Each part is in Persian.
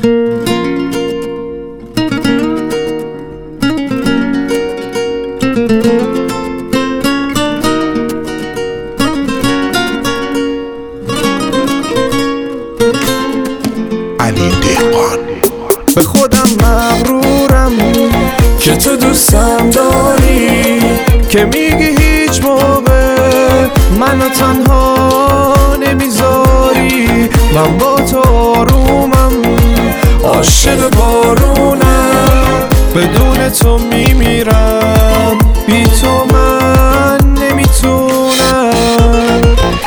به خودم مغرورم که تو دوستم داری، که میگی هیچ موقع منو تنها نمیذاری. من با تو آرومم، عاشق بارونم، بدون تو میمیرم، بی تو من نمیتونم.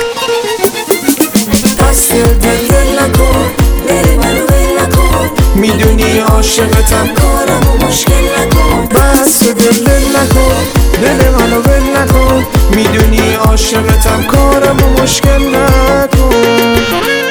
دست دل نکن، دل منو ول نکن، میدونی عاشقتم، کارمو مشکل نکن. بس دل نکن، دل منو ول نکن، میدونی عاشقتم، کارمو مشکل نکن.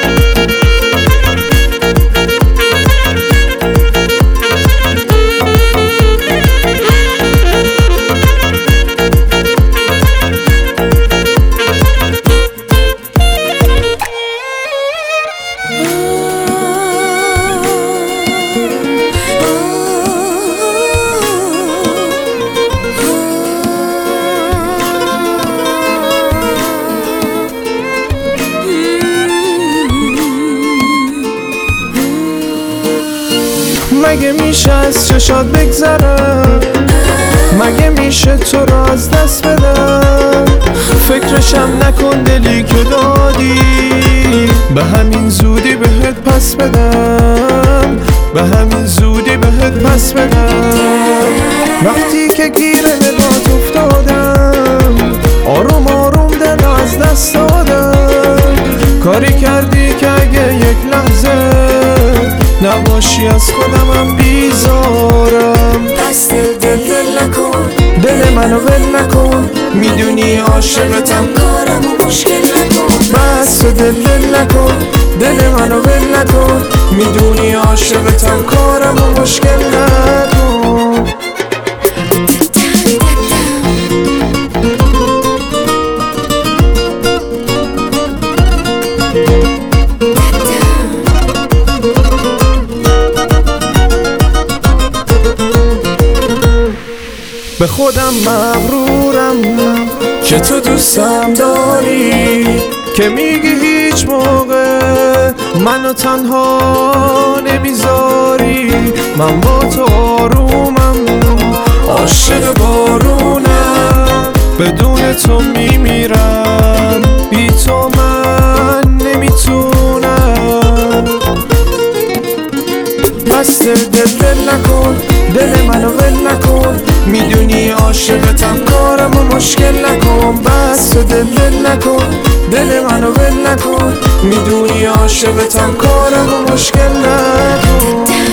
مگه میشه از چشات بگذرم؟ مگه میشه تو رو از دست بدم؟ فکرشم نکن دلی که دادی، به همین زودی بهت پس بدم، به همین زودی بهت پس بدم. وقتی که گیر نگات افتادم، آروم آروم دل از دست دادم. کاری کردی که اگه یک لحظه نباشی از خودمم بیزارم. دست دل نکن، دل منو ول نکن، میدونی عاشقتم، کارمو مشکل نکن. بس دل نکن، دل منو ول نکن، میدونی عاشقتم، کارمو مشکل نکن. به خودم مغرورم که تو دوستم داری، که میگی هیچ موقع منو تنها نمیذاری. من با تو آرومم، عاشق بارونم، بدون تو میمیرم، بی تو من نمیتونم. بس دل نکن، دل منو ول نکن، میدونی عاشقتم، کارمو مشکل نکن. بس دل نکن، دل منو ول نکن، میدونی عاشقتم، کارمو مشکل نکن.